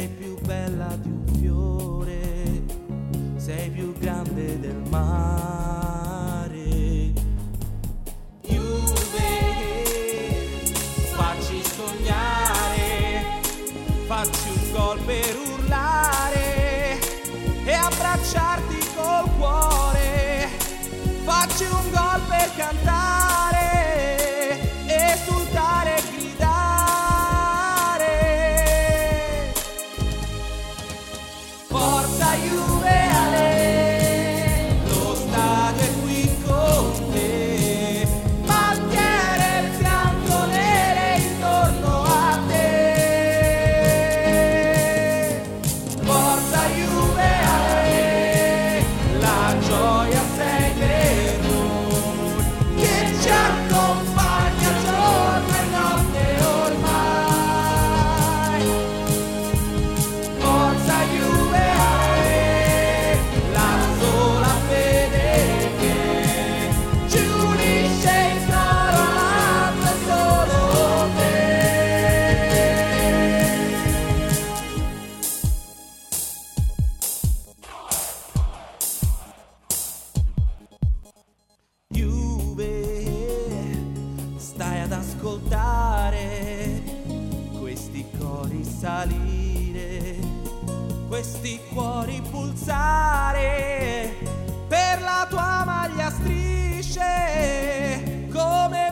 Sei più bella di un fiore, sei più grande del mare. Juve, facci sognare, facci un gol per urlare e abbracciarti col cuore. Facci un gol per cantare, esultare e gridare. Forza Juve Ale, lo stadio è qui con te, bandiere bianco-nere intorno a te. Forza Juve Ale, la gioia sei per noi, che ci accompagna giorno e notte ormai. Forza Juve Ale, la sola fede che ci unisce in coro amando solo te. Juve, stai ad ascoltare questi cori salire, questi cuori pulsare, per la tua maglia strisce come